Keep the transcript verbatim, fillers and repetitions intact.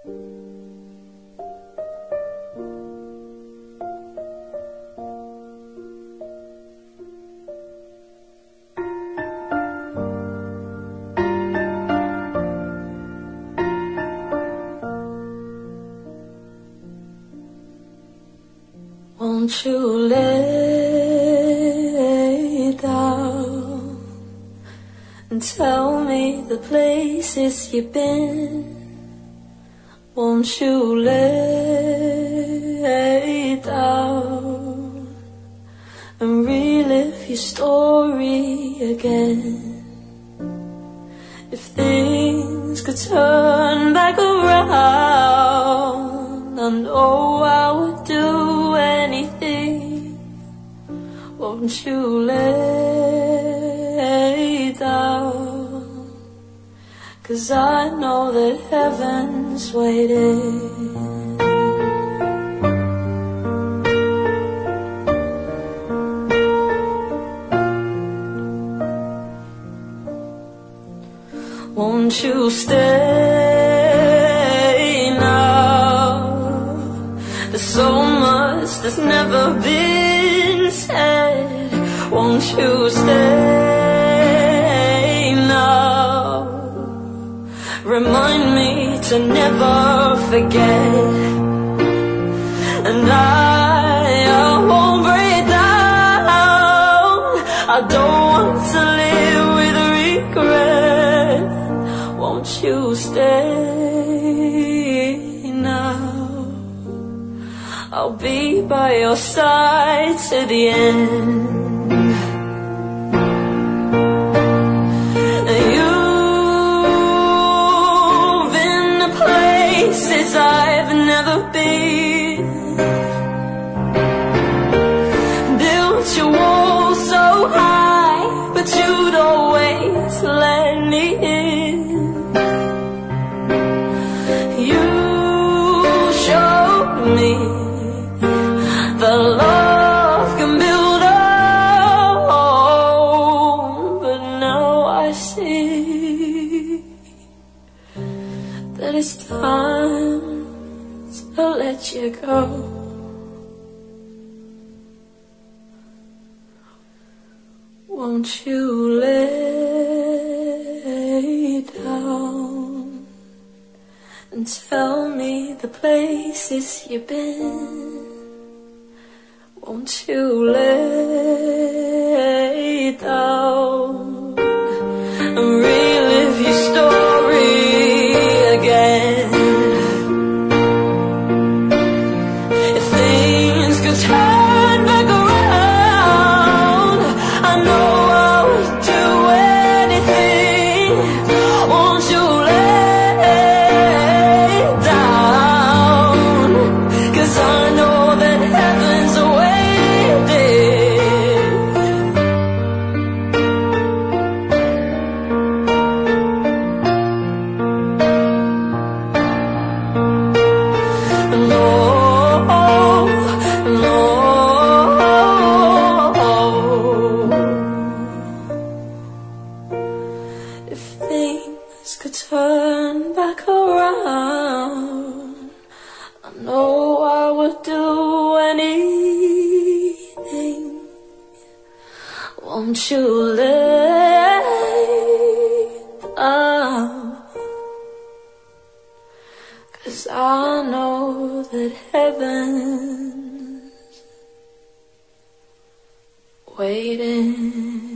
Won't you lay down and tell me the places you've been? Won't you lay down and relive your story again? If things could turn back around, I know I would do anything. Won't you lay down? 'Cause I know that heaven's waiting. Won't you stay now? There's so much that's never been said. Won't you stay now? Remind me to never forget. And I, I won't break down. I don't want to live with regret. Won't you stay now? I'll be by your side to the end. You've been to places I've never been, built your walls so high, but you'd always let me in. You showed me the love can build a home, but now I see that it's time to let you go. Won't you lay down and tell me the places you've been? Won't you lay down and relive your story again? If things could turn back around, I know I would do anything. Won't you lay down? 'Cause I know that heaven's waiting. No, no. If things could turn back around, I know I would do anything. Won't you lay down? 'Cause I know that heaven's waiting.